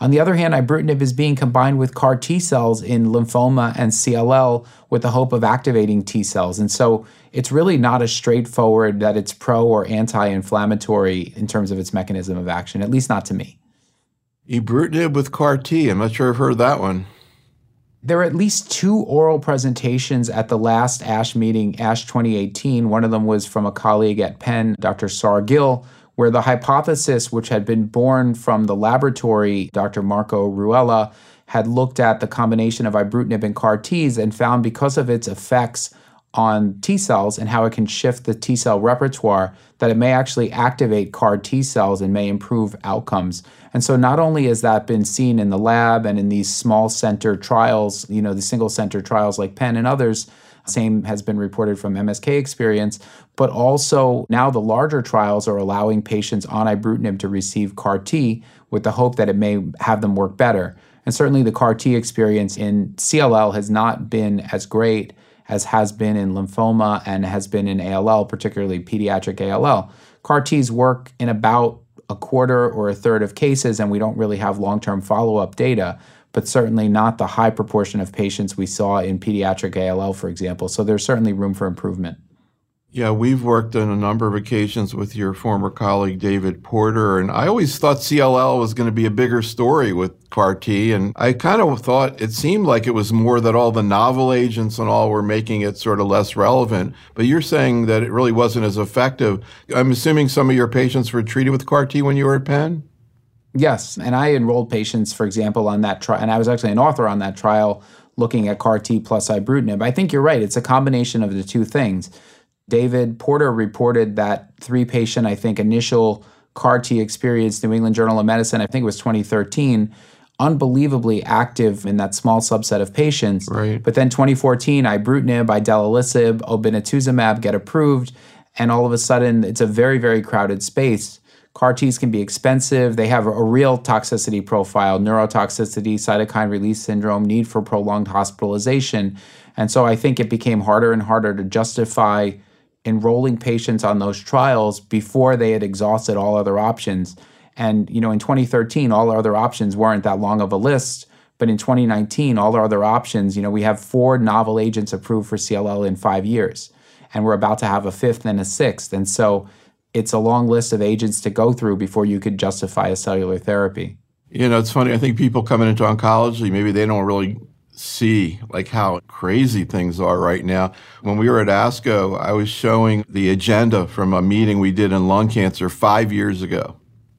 On the other hand, ibrutinib is being combined with CAR T cells in lymphoma and CLL with the hope of activating T cells. And so it's really not as straightforward that it's pro or anti-inflammatory in terms of its mechanism of action, at least not to me. Ibrutinib with CAR T. I'm not sure I've heard that one. There are at least 2 oral presentations at the last ASH meeting, ASH 2018. One of them was from a colleague at Penn, Dr. Sar Gill, where the hypothesis, which had been born from the laboratory, Dr. Marco Ruella, had looked at the combination of ibrutinib and CAR Ts and found because of its effects on T cells and how it can shift the T cell repertoire, that it may actually activate CAR T cells and may improve outcomes. And so not only has that been seen in the lab and in these small center trials, the single center trials like Penn and others, same has been reported from MSK experience, but also now the larger trials are allowing patients on ibrutinib to receive CAR T with the hope that it may have them work better. And certainly the CAR T experience in CLL has not been as great as has been in lymphoma and has been in ALL, particularly pediatric ALL. CAR Ts work in about a quarter or a third of cases, and we don't really have long-term follow-up data, but certainly not the high proportion of patients we saw in pediatric ALL, for example. So there's certainly room for improvement. Yeah, we've worked on a number of occasions with your former colleague, David Porter, and I always thought CLL was going to be a bigger story with CAR T, and I kind of thought it seemed like it was more that all the novel agents and all were making it sort of less relevant, but you're saying that it really wasn't as effective. I'm assuming some of your patients were treated with CAR T when you were at Penn? Yes, and I enrolled patients, for example, on that trial, and I was actually an author on that trial looking at CAR T plus ibrutinib. I think you're right. It's a combination of the two things. David Porter reported that 3-patient, initial CAR T experience, New England Journal of Medicine, I think it was 2013, unbelievably active in that small subset of patients. Right. But then 2014, ibrutinib, idelalisib, obinutuzumab get approved, and all of a sudden it's a very, very crowded space. CAR Ts can be expensive. They have a real toxicity profile, neurotoxicity, cytokine release syndrome, need for prolonged hospitalization. And so I think it became harder and harder to justify enrolling patients on those trials before they had exhausted all other options. And, in 2013, all other options weren't that long of a list. But in 2019, all our other options, we have 4 novel agents approved for CLL in 5 years. And we're about to have a 5th and a 6th. And so it's a long list of agents to go through before you could justify a cellular therapy. It's funny. I think people coming into oncology, maybe they don't really see how crazy things are right now. When we were at ASCO, I was showing the agenda from a meeting we did in lung cancer 5 years ago,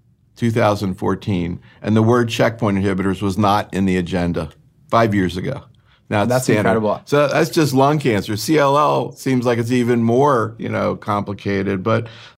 2014, and the word checkpoint inhibitors was not in the agenda 5 years ago. Now it's That's standard. incredible. So that's just lung cancer. CLL seems like it's even more, complicated, but